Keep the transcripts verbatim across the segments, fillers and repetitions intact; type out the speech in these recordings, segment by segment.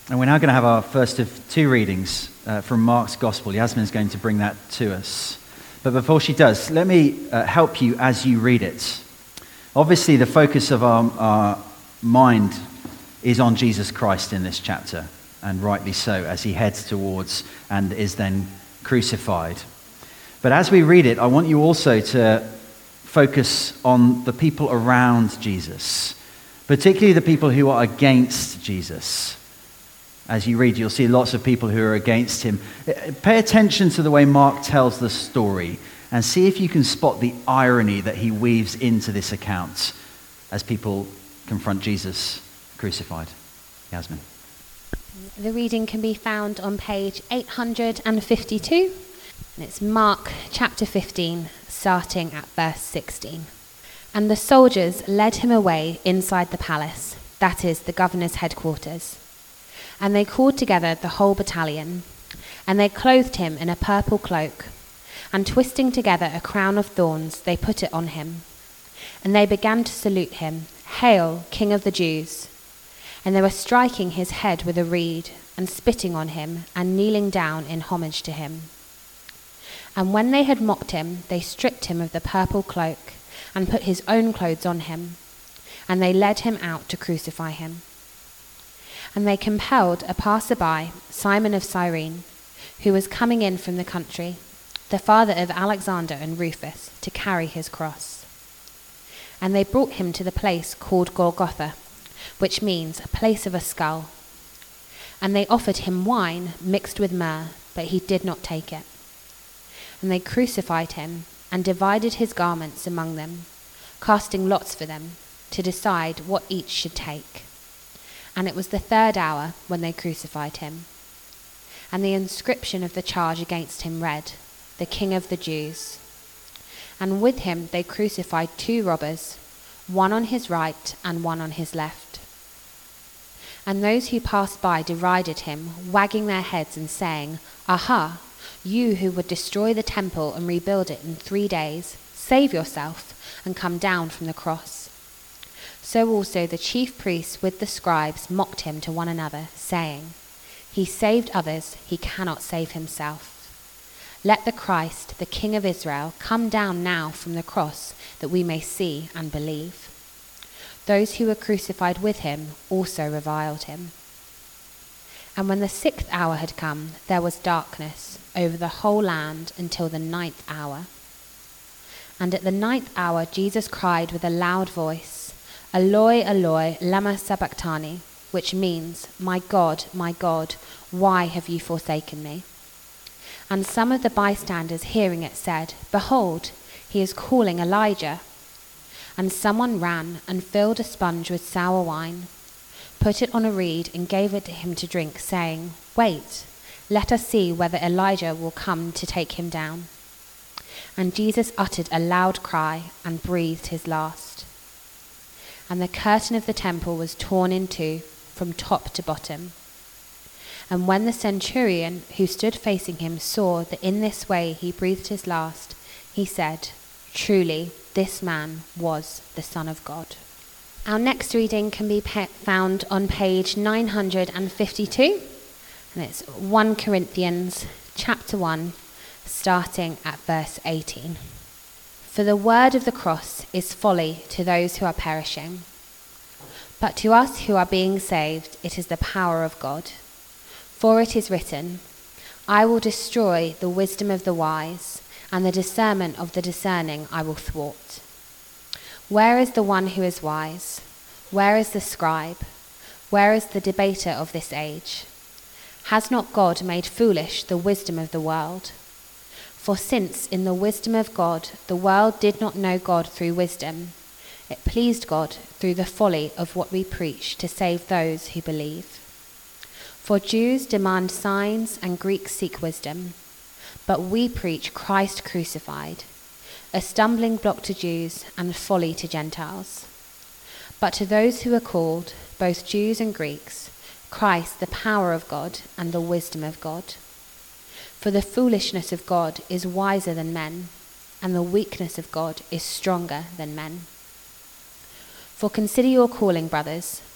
And we're now going to have our first of two readings uh, from Mark's Gospel. Yasmin's going to bring that to us. But before she does, let me uh, help you as you read it. Obviously, the focus of our, our mind is on Jesus Christ in this chapter, and rightly so, as he heads towards and is then crucified. But as we read it, I want you also to focus on the people around Jesus, particularly the people who are against Jesus. As you read, you'll see lots of people who are against him. Pay attention to the way Mark tells the story and see if you can spot the irony that he weaves into this account as people confront Jesus crucified. Yasmin. The reading can be found on page eight hundred fifty-two, and it's Mark chapter fifteen, starting at verse sixteen. And the soldiers led him away inside the palace, that is, the governor's headquarters. And they called together the whole battalion, and they clothed him in a purple cloak, and twisting together a crown of thorns, they put it on him. And they began to salute him, "Hail, King of the Jews!" And they were striking his head with a reed, and spitting on him, and kneeling down in homage to him. And when they had mocked him, they stripped him of the purple cloak, and put his own clothes on him, and they led him out to crucify him. And they compelled a passer-by, Simon of Cyrene, who was coming in from the country, the father of Alexander and Rufus, to carry his cross. And they brought him to the place called Golgotha, which means a place of a skull. And they offered him wine mixed with myrrh, but he did not take it. And they crucified him, and divided his garments among them, casting lots for them, to decide what each should take. And it was the third hour when they crucified him. And the inscription of the charge against him read, "The King of the Jews." And with him they crucified two robbers, one on his right and one on his left. And those who passed by derided him, wagging their heads and saying, "Aha, you who would destroy the temple and rebuild it in three days, save yourself and come down from the cross." So also the chief priests with the scribes mocked him to one another, saying, "He saved others, he cannot save himself. Let the Christ, the King of Israel, come down now from the cross, that we may see and believe." Those who were crucified with him also reviled him. And when the sixth hour had come, there was darkness over the whole land until the ninth hour. And at the ninth hour Jesus cried with a loud voice, "Eloi, Eloi, lama sabachthani," which means, "My God, my God, why have you forsaken me?" And some of the bystanders hearing it said, "Behold, he is calling Elijah." And someone ran and filled a sponge with sour wine, put it on a reed and gave it to him to drink, saying, "Wait, let us see whether Elijah will come to take him down." And Jesus uttered a loud cry and breathed his last. And the curtain of the temple was torn in two from top to bottom. And when the centurion who stood facing him saw that in this way he breathed his last, he said, "Truly, this man was the Son of God." Our next reading can be pe- found on page nine hundred fifty-two, and it's First Corinthians chapter one, starting at verse eighteen. For the word of the cross is folly to those who are perishing, but to us who are being saved it is the power of God. For it is written, "I will destroy the wisdom of the wise, and the discernment of the discerning I will thwart." Where is the one who is wise? Where is the scribe? Where is the debater of this age? Has not God made foolish the wisdom of the world? For since in the wisdom of God the world did not know God through wisdom, it pleased God through the folly of what we preach to save those who believe. For Jews demand signs and Greeks seek wisdom, but we preach Christ crucified, a stumbling block to Jews and folly to Gentiles. But to those who are called, both Jews and Greeks, Christ the power of God and the wisdom of God. For the foolishness of God is wiser than men, and the weakness of God is stronger than men. For consider your calling, brothers.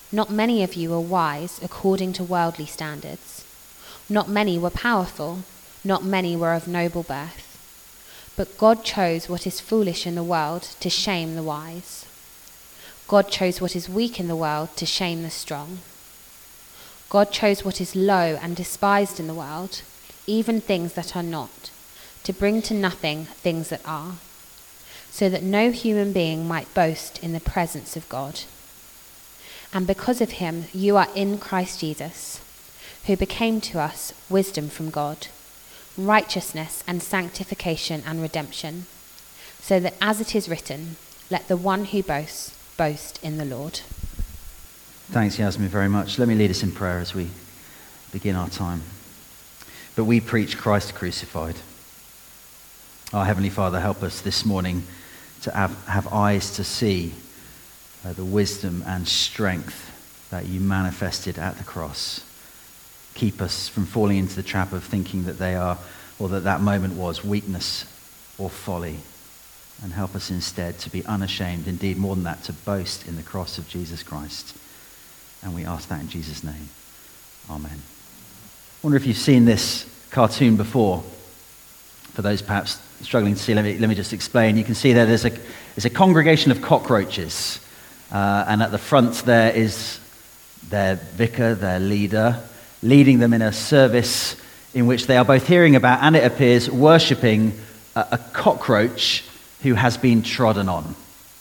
Not many of you were wise according to worldly standards. Not many were powerful. Not many were of noble birth. But God chose what is foolish in the world to shame the wise. God chose what is weak in the world to shame the strong. God chose what is low and despised in the world, even things that are not, to bring to nothing things that are, so that no human being might boast in the presence of God. And because of him you are in Christ Jesus, who became to us wisdom from God, righteousness and sanctification and redemption, so that as it is written, let the one who boasts boast in the Lord. Thanks, Yasmin, very much. Let me lead us in prayer as we begin our time. But we preach Christ crucified. Our Heavenly Father, help us this morning to have, have eyes to see uh, the wisdom and strength that you manifested at the cross. Keep us from falling into the trap of thinking that they are, or that that moment was weakness or folly. And help us instead to be unashamed, indeed more than that, to boast in the cross of Jesus Christ. And we ask that in Jesus' name. Amen. I wonder if you've seen this cartoon before. For those perhaps struggling to see, let me, let me just explain. You can see there there's a, there's a congregation of cockroaches. Uh, and at the front there is their vicar, their leader, leading them in a service in which they are both hearing about, and it appears, worshipping a, a cockroach who has been trodden on.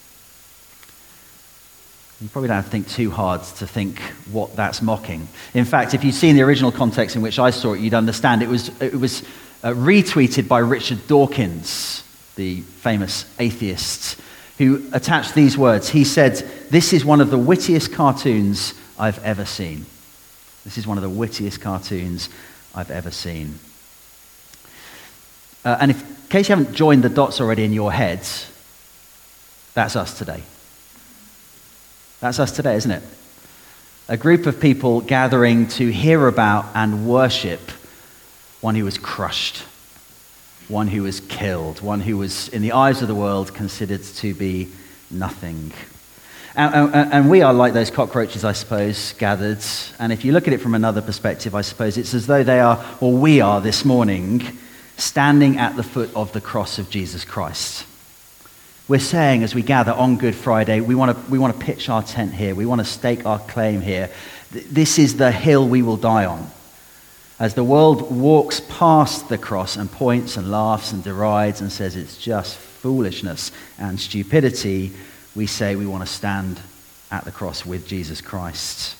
You probably don't have to think too hard to think what that's mocking. In fact, if you've seen the original context in which I saw it, you'd understand it was it was uh, retweeted by Richard Dawkins, the famous atheist, who attached these words. He said, "This is one of the wittiest cartoons I've ever seen. This is one of the wittiest cartoons I've ever seen." Uh, and if, in case you haven't joined the dots already in your heads, that's us today. That's us today, isn't it? A group of people gathering to hear about and worship one who was crushed, one who was killed, one who was, in the eyes of the world, considered to be nothing. And, and, and we are like those cockroaches, I suppose, gathered. And if you look at it from another perspective, I suppose it's as though they are, or we are this morning, standing at the foot of the cross of Jesus Christ. We're saying, as we gather on Good Friday, we want to we want to pitch our tent here. We want to stake our claim here. This is the hill we will die on. As the world walks past the cross and points and laughs and derides and says it's just foolishness and stupidity, we say we want to stand at the cross with Jesus Christ.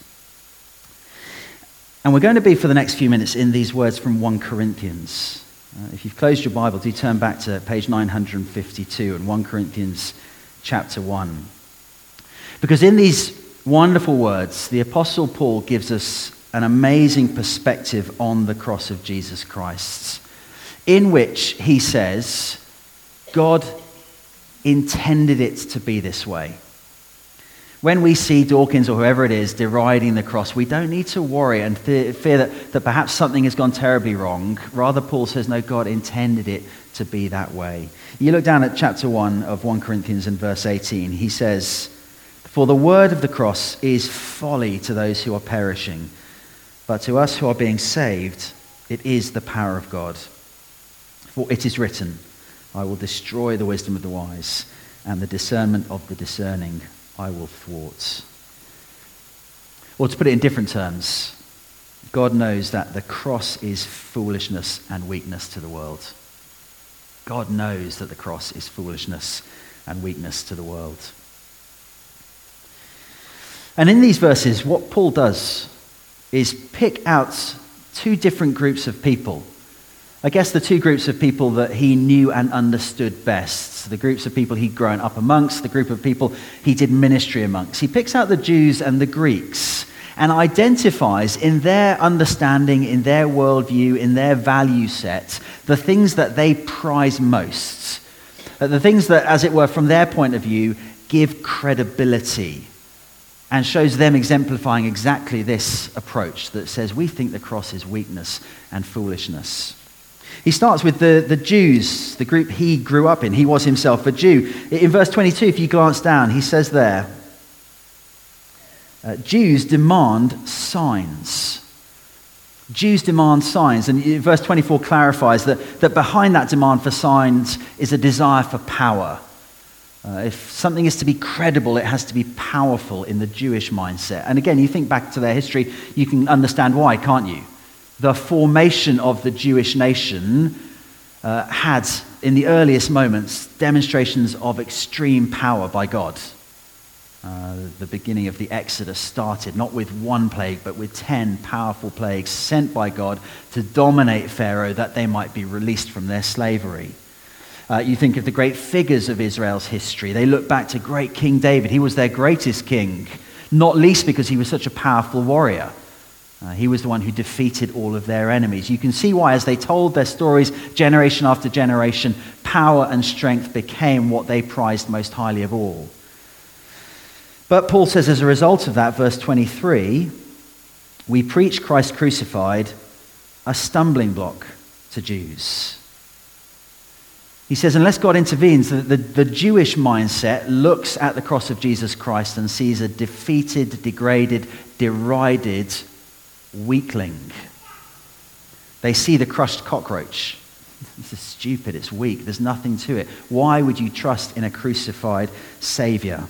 And we're going to be, for the next few minutes, in these words from First Corinthians. Uh, if you've closed your Bible, do turn back to page nine hundred fifty-two and First Corinthians chapter one. Because in these wonderful words, the Apostle Paul gives us an amazing perspective on the cross of Jesus Christ, in which he says, God intended it to be this way. When we see Dawkins or whoever it is deriding the cross, we don't need to worry and th- fear that, that perhaps something has gone terribly wrong. Rather, Paul says, no, God intended it to be that way. You look down at chapter one of First Corinthians and verse eighteen. He says, "For the word of the cross is folly to those who are perishing, but to us who are being saved, it is the power of God. For it is written, I will destroy the wisdom of the wise, and the discernment of the discerning I will thwart." Or to put it in different terms, God knows that the cross is foolishness and weakness to the world. God knows that the cross is foolishness and weakness to the world. And in these verses, what Paul does is pick out two different groups of people. I guess the two groups of people that he knew and understood best. The groups of people he'd grown up amongst, the group of people he did ministry amongst. He picks out the Jews and the Greeks and identifies in their understanding, in their worldview, in their value set, the things that they prize most. The things that, as it were, from their point of view, give credibility and shows them exemplifying exactly this approach that says we think the cross is weakness and foolishness. He starts with the, the Jews, the group he grew up in. He was himself a Jew. In verse twenty-two, if you glance down, he says there, Uh, Jews demand signs. Jews demand signs, and verse twenty-four clarifies that, that behind that demand for signs is a desire for power. Uh, if something is to be credible, it has to be powerful in the Jewish mindset. And again, you think back to their history, you can understand why, can't you? The formation of the Jewish nation uh, had, in the earliest moments, demonstrations of extreme power by God. Uh, the beginning of the Exodus started not with one plague, but with ten powerful plagues sent by God to dominate Pharaoh, that they might be released from their slavery. Uh, you think of the great figures of Israel's history. They look back to great King David. He was their greatest king, not least because he was such a powerful warrior. Uh, he was the one who defeated all of their enemies. You can see why, as they told their stories generation after generation, power and strength became what they prized most highly of all. But Paul says, as a result of that, verse twenty-three, we preach Christ crucified, a stumbling block to Jews. He says, unless God intervenes, the, the, the Jewish mindset looks at the cross of Jesus Christ and sees a defeated, degraded, derided weakling. They see the crushed cockroach. This is stupid, it's weak, there's nothing to it. Why would you trust in a crucified Savior?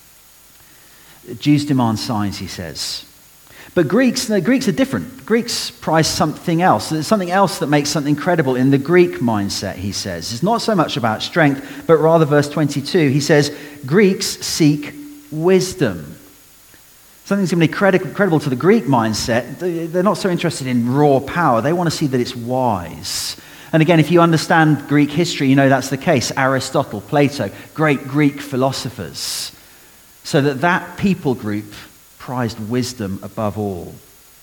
Jews demand signs, he says. But Greeks, no, Greeks are different. Greeks prize something else. There's something else that makes something credible in the Greek mindset, he says. It's not so much about strength, but rather verse twenty-two, he says, Greeks seek wisdom. Something's going to be credi- credible to the Greek mindset. They're not so interested in raw power. They want to see that it's wise. And again, if you understand Greek history, you know that's the case. Aristotle, Plato, great Greek philosophers. So that that people group prized wisdom above all.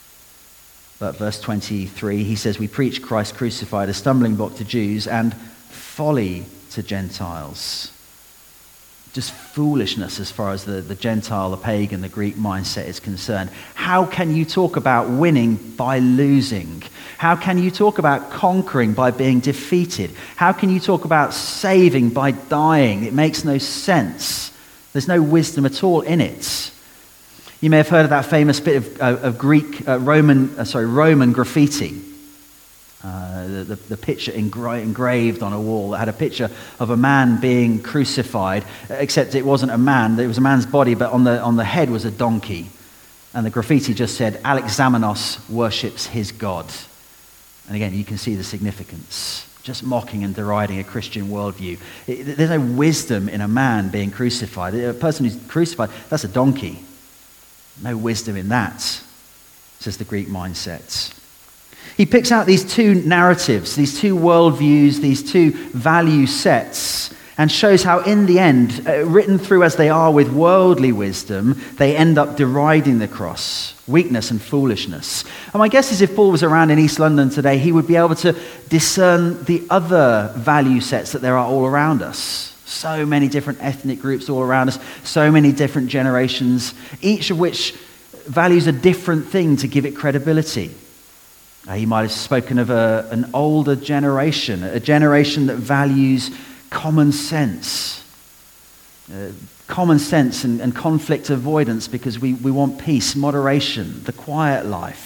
But verse twenty-three, he says, we preach Christ crucified, a stumbling block to Jews and folly to Gentiles. Just foolishness as far as the, the Gentile, the pagan, the Greek mindset is concerned. How can you talk about winning by losing? How can you talk about conquering by being defeated? How can you talk about saving by dying? It makes no sense. There's no wisdom at all in it. You may have heard of that famous bit of, uh, of Greek, uh, Roman, uh, sorry, Roman graffiti. Uh, the, the, the picture engra- engraved on a wall that had a picture of a man being crucified, except it wasn't a man, it was a man's body, but on the, on the head was a donkey. And the graffiti just said, Alexamenos worships his God. And again, you can see the significance. Just mocking and deriding a Christian worldview. It, there's no wisdom in a man being crucified. A person who's crucified, that's a donkey. No wisdom in that, says the Greek mindset. He picks out these two narratives, these two worldviews, these two value sets, and shows how in the end, uh, written through as they are with worldly wisdom, they end up deriding the cross, weakness and foolishness. And my guess is if Paul was around in East London today, he would be able to discern the other value sets that there are all around us. So many different ethnic groups all around us, so many different generations, each of which values a different thing to give it credibility. Uh, he might have spoken of a, an older generation, a generation that values common sense. Uh, common sense and, and conflict avoidance because we, we want peace, moderation, the quiet life.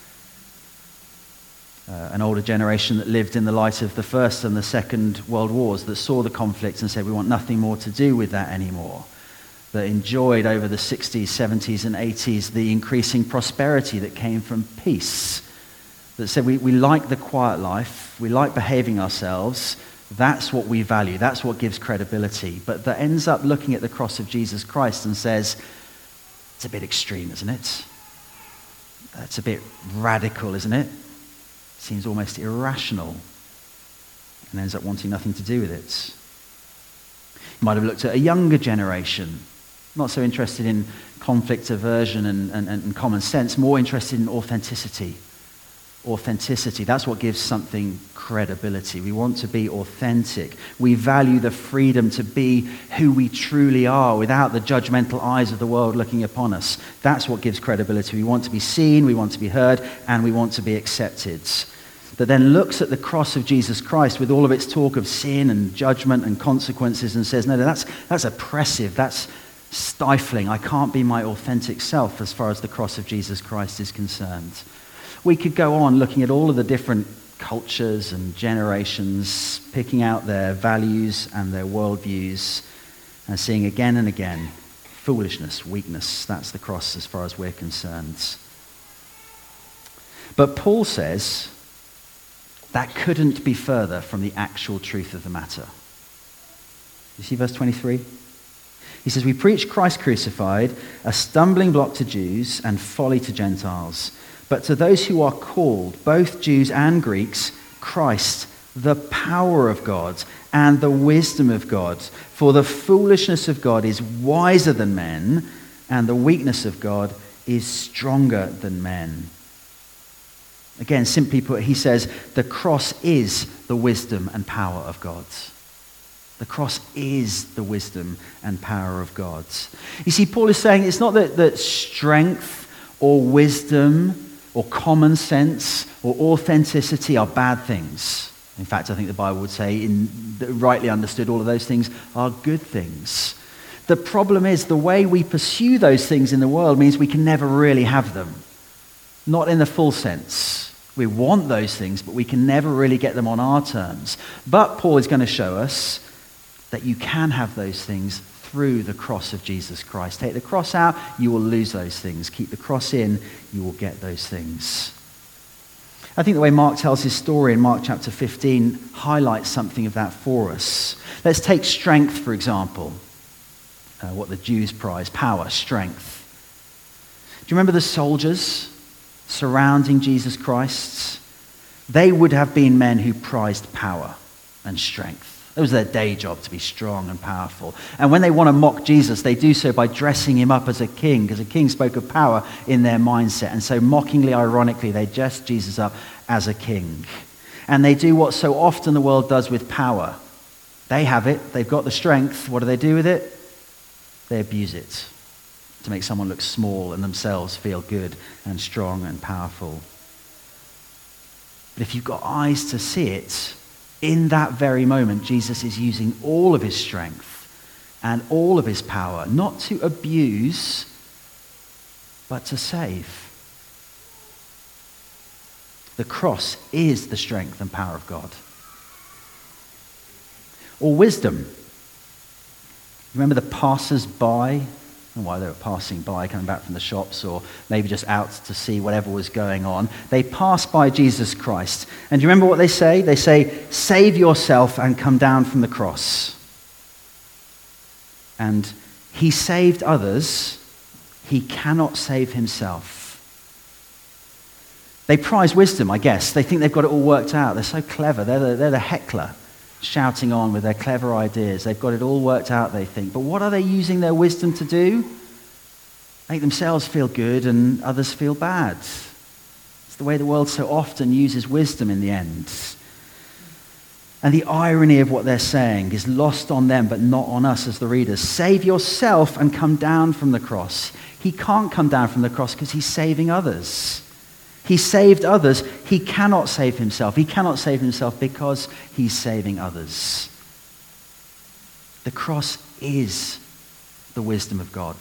Uh, an older generation that lived in the light of the First and the Second World Wars, that saw the conflict and said we want nothing more to do with that anymore. That enjoyed over the sixties, seventies and eighties the increasing prosperity that came from peace. That said we, we like the quiet life, we like behaving ourselves, that's what we value, that's what gives credibility. But that ends up looking at the cross of Jesus Christ and says, it's a bit extreme, isn't it? It's a bit radical, isn't it? Seems almost irrational, and ends up wanting nothing to do with it. You might have looked at a younger generation, not so interested in conflict aversion and, and, and common sense, more interested in authenticity. Authenticity, that's what gives something credibility. We want to be authentic. We value the freedom to be who we truly are without the judgmental eyes of the world looking upon us. That's what gives credibility. We want to be seen, we want to be heard, and we want to be accepted. That then looks at the cross of Jesus Christ with all of its talk of sin and judgment and consequences and says, no, no, that's, that's oppressive, that's stifling. I can't be my authentic self as far as the cross of Jesus Christ is concerned. We could go on looking at all of the different cultures and generations, picking out their values and their worldviews, and seeing again and again foolishness, weakness. That's the cross as far as we're concerned. But Paul says that couldn't be further from the actual truth of the matter. You see verse twenty-three? He says, we preach Christ crucified, a stumbling block to Jews and folly to Gentiles. But to those who are called, both Jews and Greeks, Christ, the power of God and the wisdom of God. For the foolishness of God is wiser than men, and the weakness of God is stronger than men. Again, simply put, he says, the cross is the wisdom and power of God. The cross is the wisdom and power of God. You see, Paul is saying it's not that, that strength or wisdom or common sense or authenticity are bad things. In fact, I think the Bible would say, in, rightly understood, all of those things are good things. The problem is the way we pursue those things in the world means we can never really have them. Not in the full sense. We want those things, but we can never really get them on our terms. But Paul is going to show us that you can have those things through the cross of Jesus Christ. Take the cross out, you will lose those things. Keep the cross in, you will get those things. I think the way Mark tells his story in Mark chapter fifteen highlights something of that for us. Let's take strength, for example. Uh, what the Jews prize, power, strength. Do you remember the soldiers surrounding Jesus Christ? They would have been men who prized power and strength. It was their day job to be strong and powerful. And when they want to mock Jesus, they do so by dressing him up as a king, because a king spoke of power in their mindset. And so mockingly, ironically, they dress Jesus up as a king. And they do what so often the world does with power. They have it. They've got the strength. What do they do with it? They abuse it to make someone look small and themselves feel good and strong and powerful. But if you've got eyes to see it, in that very moment, Jesus is using all of his strength and all of his power, not to abuse, but to save. The cross is the strength and power of God. Or wisdom. Remember the passers-by? I don't know why they were passing by, coming back from the shops, or maybe just out to see whatever was going on. They pass by Jesus Christ. And do you remember what they say? They say, save yourself and come down from the cross. And he saved others. He cannot save himself. They prize wisdom, I guess. They think they've got it all worked out. They're so clever. They're the, they're the heckler, shouting on with their clever ideas. They've got it all worked out, they think. But what are they using their wisdom to do? Make themselves feel good and others feel bad. It's the way the world so often uses wisdom in the end. And the irony of what they're saying is lost on them, but not on us as the readers. Save yourself and come down from the cross. He can't come down from the cross because he's saving others. He saved others. He cannot save himself. He cannot save himself because he's saving others. The cross is the wisdom of God.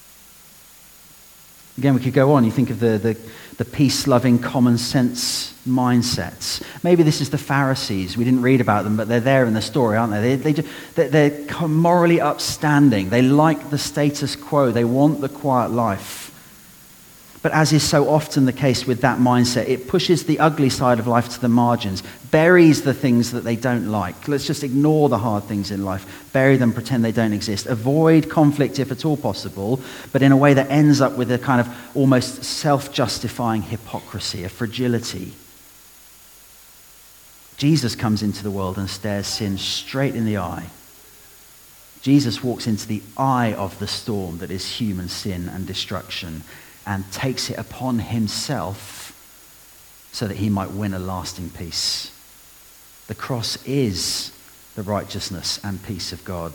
Again, we could go on. You think of the, the, the peace-loving, common-sense mindsets. Maybe this is the Pharisees. We didn't read about them, but they're there in the story, aren't they? They, they they're morally upstanding. They like the status quo. They want the quiet life. But as is so often the case with that mindset, it pushes the ugly side of life to the margins, buries the things that they don't like. Let's just ignore the hard things in life, bury them, pretend they don't exist. Avoid conflict if at all possible, but in a way that ends up with a kind of almost self-justifying hypocrisy, a fragility. Jesus comes into the world and stares sin straight in the eye. Jesus walks into the eye of the storm that is human sin and destruction, and takes it upon himself so that he might win a lasting peace. The cross is the righteousness and peace of God.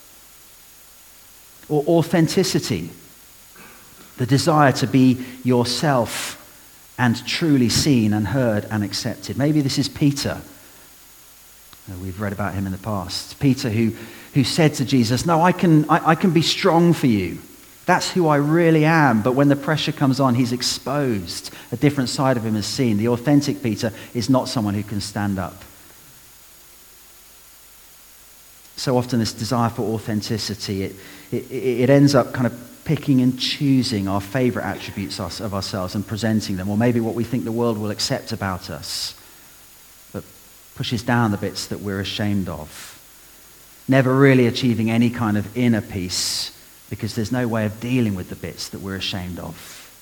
Or authenticity, the desire to be yourself and truly seen and heard and accepted. Maybe this is Peter. We've read about him in the past. Peter who who said to Jesus, no, I can, I, I can be strong for you. That's who I really am. But when the pressure comes on, he's exposed. A different side of him is seen. The authentic Peter is not someone who can stand up. So often this desire for authenticity, it, it, it ends up kind of picking and choosing our favorite attributes of ourselves and presenting them, or maybe what we think the world will accept about us, but pushes down the bits that we're ashamed of. Never really achieving any kind of inner peace because there's no way of dealing with the bits that we're ashamed of.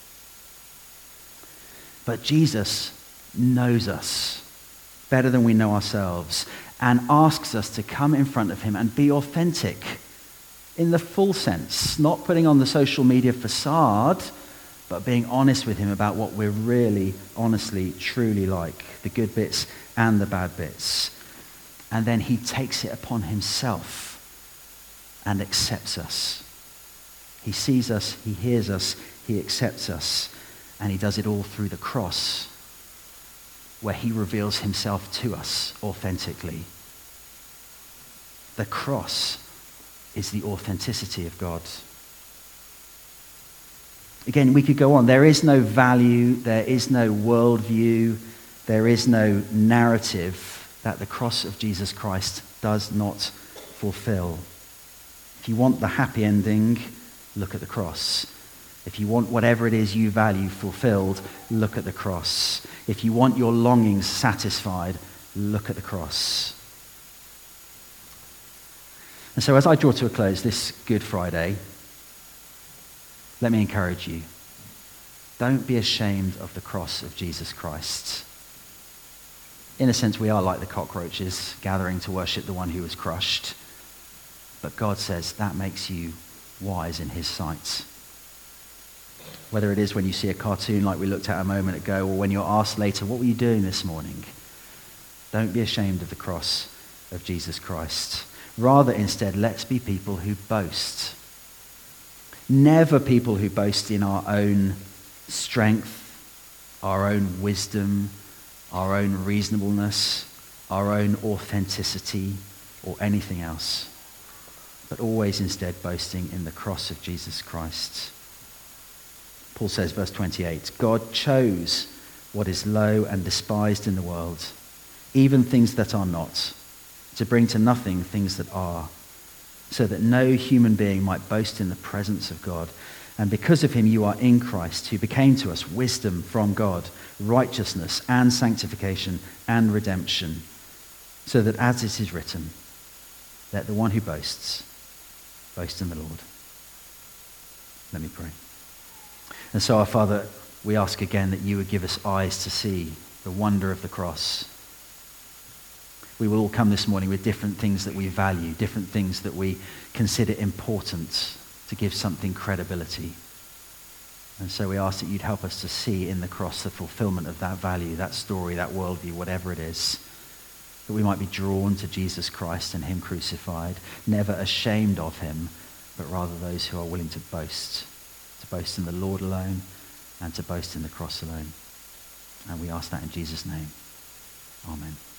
But Jesus knows us better than we know ourselves and asks us to come in front of him and be authentic in the full sense, not putting on the social media facade, but being honest with him about what we're really, honestly, truly like, the good bits and the bad bits. And then he takes it upon himself and accepts us. He sees us, he hears us, he accepts us, and he does it all through the cross, where he reveals himself to us authentically. The cross is the authenticity of God. Again, we could go on. There is no value, there is no worldview, there is no narrative that the cross of Jesus Christ does not fulfill. If you want the happy ending, look at the cross. If you want whatever it is you value fulfilled, look at the cross. If you want your longings satisfied, look at the cross. And so as I draw to a close this Good Friday, let me encourage you. Don't be ashamed of the cross of Jesus Christ. In a sense, we are like the cockroaches gathering to worship the one who was crushed. But God says that makes you wise in his sight. Whether it is when you see a cartoon like we looked at a moment ago, or when you're asked later, what were you doing this morning? Don't be ashamed of the cross of Jesus Christ. Rather, instead, let's be people who boast. Never people who boast in our own strength, our own wisdom, our own reasonableness, our own authenticity, or anything else. But always instead boasting in the cross of Jesus Christ. Paul says, verse twenty-eight, God chose what is low and despised in the world, even things that are not, to bring to nothing things that are, so that no human being might boast in the presence of God. And because of him you are in Christ, who became to us wisdom from God, righteousness and sanctification and redemption, so that as it is written, let the one who boasts, boast in the Lord. Let me pray. And so, our Father, we ask again that you would give us eyes to see the wonder of the cross. We will all come this morning with different things that we value, different things that we consider important to give something credibility. And so we ask that you'd help us to see in the cross the fulfillment of that value, that story, that worldview, whatever it is, that we might be drawn to Jesus Christ and him crucified, never ashamed of him, but rather those who are willing to boast, to boast in the Lord alone and to boast in the cross alone. And we ask that in Jesus' name. Amen.